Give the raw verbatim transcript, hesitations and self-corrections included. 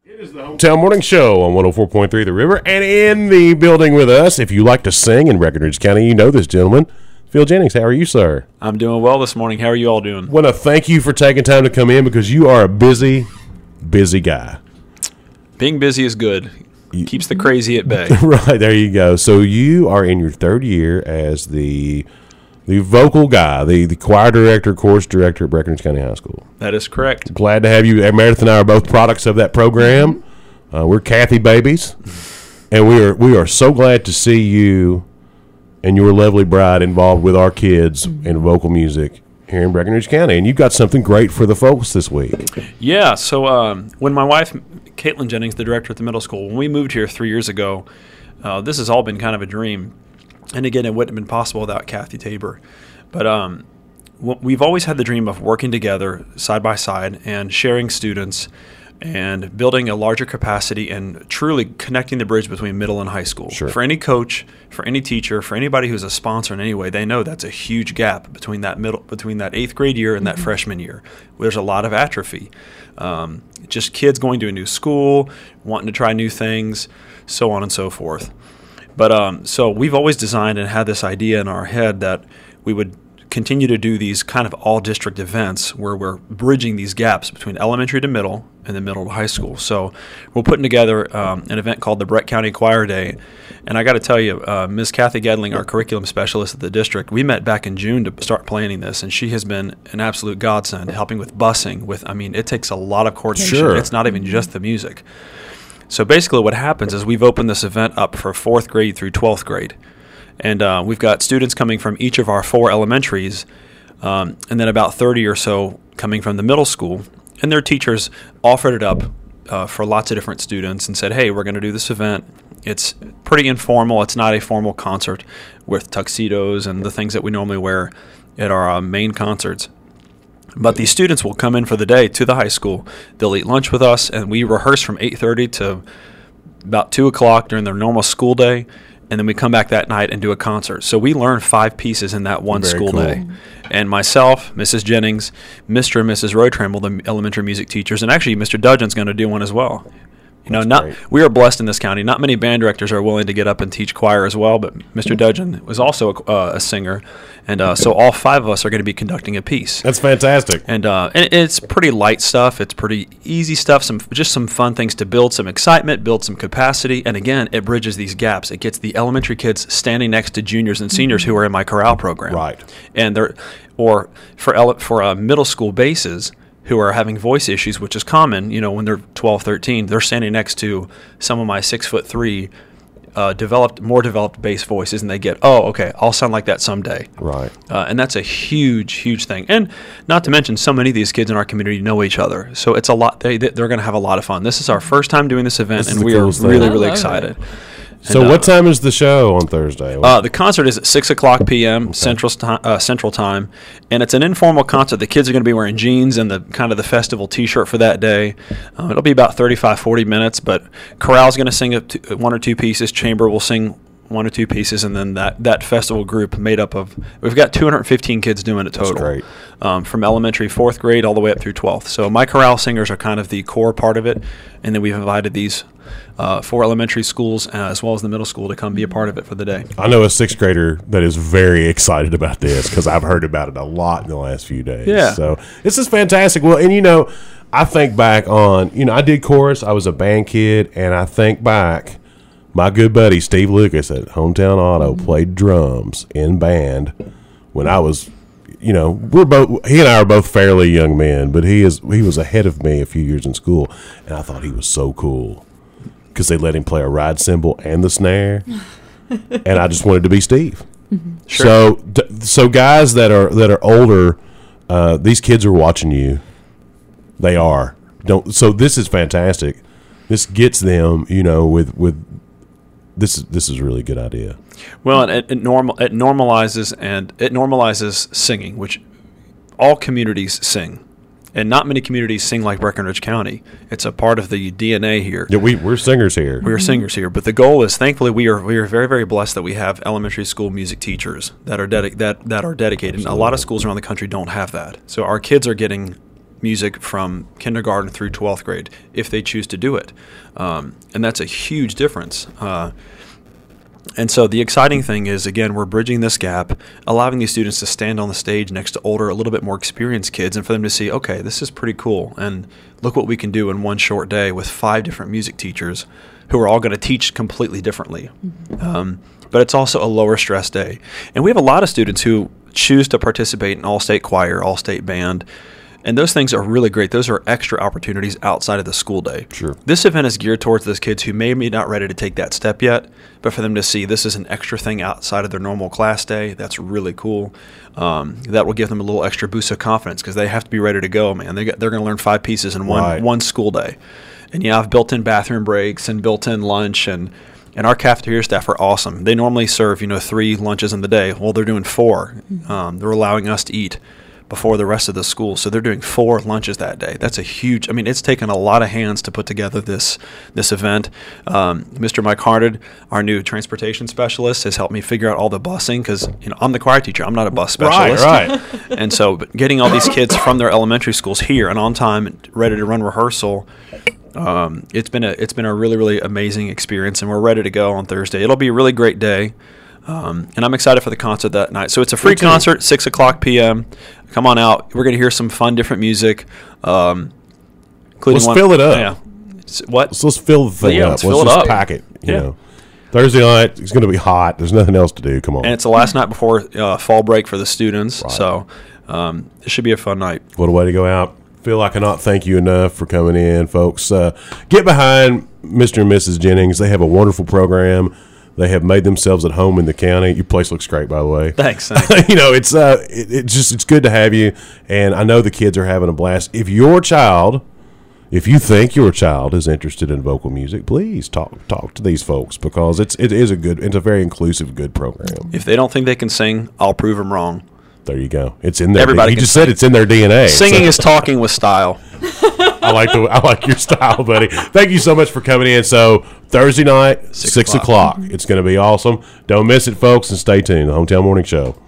It is the Hometown Morning Show on one oh four point three The River, and in the building with us, if you like to sing in Breckenridge County, you know this gentleman, Phil Jennings. How are you, sir? I'm doing well this morning. How are you all doing? I want to thank you for taking time to come in because you are a busy, busy guy. Being busy is good. You, Keeps the crazy at bay. Right, there you go. So you are in your third year as the the vocal guy, the, the choir director, chorus director at Breckenridge County High School. That is correct. Glad to have you. Meredith and I are both products of that program. Uh, we're Kathy babies, and we are we are so glad to see you and your lovely bride involved with our kids in vocal music here in Breckenridge County. And you've got something great for the folks this week. Yeah, so um, when my wife, Caitlin Jennings, the director at the middle school, when we moved here three years ago, uh, this has all been kind of a dream. And again, it wouldn't have been possible without Kathy Tabor. But um, w- we've always had the dream of working together side by side and sharing students and building a larger capacity and truly connecting the bridge between middle and high school. Sure. For any coach, for any teacher, for anybody who's a sponsor in any way, they know that's a huge gap between that middle, between that eighth grade year and that mm-hmm. freshman year. There's a lot of atrophy. Um, just kids going to a new school, wanting to try new things, so on and so forth. But um, so we've always designed and had this idea in our head that we would continue to do these kind of all-district events where we're bridging these gaps between elementary to middle and then middle to high school. So we're putting together um, an event called the Breck County Choir Day. And I got to tell you, uh, Miz Kathy Gedling, our curriculum specialist at the district, we met back in June to start planning this, and she has been an absolute godsend, helping with busing. With, I mean, it takes a lot of coordination. Sure. It's not even just the music. So basically what happens is we've opened this event up for fourth grade through twelfth grade. And uh, we've got students coming from each of our four elementaries, um, and then about thirty or so coming from the middle school. And their teachers offered it up uh, for lots of different students and said, hey, we're going to do this event. It's pretty informal. It's not a formal concert with tuxedos and the things that we normally wear at our uh, main concerts. But these students will come in for the day to the high school. They'll eat lunch with us, and we rehearse from eight thirty to about two o'clock during their normal school day, and then we come back that night and do a concert. So we learn five pieces in that one Very school cool. day. And myself, Missus Jennings, Mister and Missus Roytramble, the elementary music teachers, and actually Mister Dudgeon's going to do one as well. You know, That's not great. We are blessed in this county. Not many band directors are willing to get up and teach choir as well, but Mister Dudgeon was also a, uh, a singer, and uh, so all five of us are going to be conducting a piece. That's fantastic. And, uh, and it's pretty light stuff. It's pretty easy stuff. Some just some fun things to build some excitement, build some capacity, and again, it bridges these gaps. It gets the elementary kids standing next to juniors and seniors who are in my chorale program, Right? And they're or for ele- for uh, middle school bases who are having voice issues, which is common, you know, when they're twelve, thirteen, they're standing next to some of my six foot three, uh, developed, more developed bass voices, and they get, oh, okay, I'll sound like that someday. Right. Uh, and that's a huge, huge thing. And not to mention, so many of these kids in our community know each other, so it's a lot. They they're going to have a lot of fun. This is our first time doing this event, This is and the we are coolest thing. really, I really love excited. it. So And, uh, what time is the show on Thursday? Uh, the concert is at six o'clock p.m. Central sti- uh, Central Time, and it's an informal concert. The kids are going to be wearing jeans and the kind of the festival T-shirt for that day. Uh, it'll be about thirty-five, forty minutes, but chorale's going to sing a t- one or two pieces. Chamber will sing one or two pieces, and then that, that festival group made up of, we've got two hundred fifteen kids doing it total. That's great. Um, from elementary, fourth grade, all the way up through twelfth. So my chorale singers are kind of the core part of it, and then we've invited these uh, four elementary schools uh, as well as the middle school to come be a part of it for the day. I know a sixth grader that is very excited about this because I've heard about it a lot in the last few days. Yeah. So this is fantastic. Well, and you know, I think back on, you know, I did chorus. I was a band kid, and I think back, my good buddy Steve Lucas at Hometown Auto played drums in band when I was, you know, we're both, he and I are both fairly young men, but he is he was ahead of me a few years in school, and I thought he was so cool because they let him play a ride cymbal and the snare, and I just wanted to be Steve. Mm-hmm. Sure. So, d- so guys that are that are older, uh, these kids are watching you. They are. Don't. So this is fantastic. This gets them, you know, with with this. This is a really good idea. Well, and it, it normal it normalizes and it normalizes singing, which all communities sing, and not many communities sing like Breckenridge County. It's a part of the D N A here. Yeah, we we're singers here. We are singers here, but the goal is, thankfully, we are we are very very blessed that we have elementary school music teachers that are dedi- that that are dedicated. And a lot of schools around the country don't have that, so our kids are getting music from kindergarten through twelfth grade if they choose to do it. Um, and that's a huge difference. Uh, and so the exciting thing is, again, we're bridging this gap, allowing these students to stand on the stage next to older, a little bit more experienced kids, and for them to see, okay, this is pretty cool. And look what we can do in one short day with five different music teachers who are all going to teach completely differently. Mm-hmm. Um, but it's also a lower stress day. And we have a lot of students who choose to participate in all-state choir, all-state band, and those things are really great. Those are extra opportunities outside of the school day. Sure. This event is geared towards those kids who may be not ready to take that step yet, but for them to see this is an extra thing outside of their normal class day, that's really cool. Um, that will give them a little extra boost of confidence because they have to be ready to go, man. They got, they're going to learn five pieces in one Right. one school day. And you have built-in bathroom breaks and built-in lunch, and and our cafeteria staff are awesome. They normally serve, you know, three lunches in the day. Well, they're doing four. Um, they're allowing us to eat before the rest of the school. So they're doing four lunches that day. That's a huge, I mean, it's taken a lot of hands to put together this this event. Um, Mister Mike Harded, our new transportation specialist, has helped me figure out all the busing because, you know, I'm the choir teacher. I'm not a bus specialist. Right, right. And so but getting all these kids from their elementary schools here and on time and ready to run rehearsal, um, it's been a it's been a really, really amazing experience, and we're ready to go on Thursday. It'll be a really great day. Um, and I'm excited for the concert that night. So it's a free concert, six o'clock p.m. Come on out. We're going to hear some fun, different music. Um, including Let's one, fill it up. Yeah. S- What? Let's, let's fill the thing Yeah, up. let's Let's, fill it just up. pack it. You Yeah. know, Thursday night, it's going to be hot. There's nothing else to do. Come on. And it's the last night before uh, fall break for the students. Right. So um, it should be a fun night. What a way to go out. Phil, I cannot thank you enough for coming in, folks. Uh, get behind Mister and Missus Jennings. They have a wonderful program. They have made themselves at home in the county. Your place looks great, by the way. Thanks. thanks. you know, it's uh, it, it's just it's good to have you, and I know the kids are having a blast. If your child, if you think your child is interested in vocal music, please talk talk to these folks because it's it is a good, it's a very inclusive, good program. If they don't think they can sing, I'll prove them wrong. There you go. It's in there. Everybody You can just said sing. it's in their D N A. Singing So- is talking with style. I like the I like your style, buddy. Thank you so much for coming in. So Thursday night, six, Six o'clock. It's going to be awesome. Don't miss it, folks, and stay tuned. The Hometown Morning Show.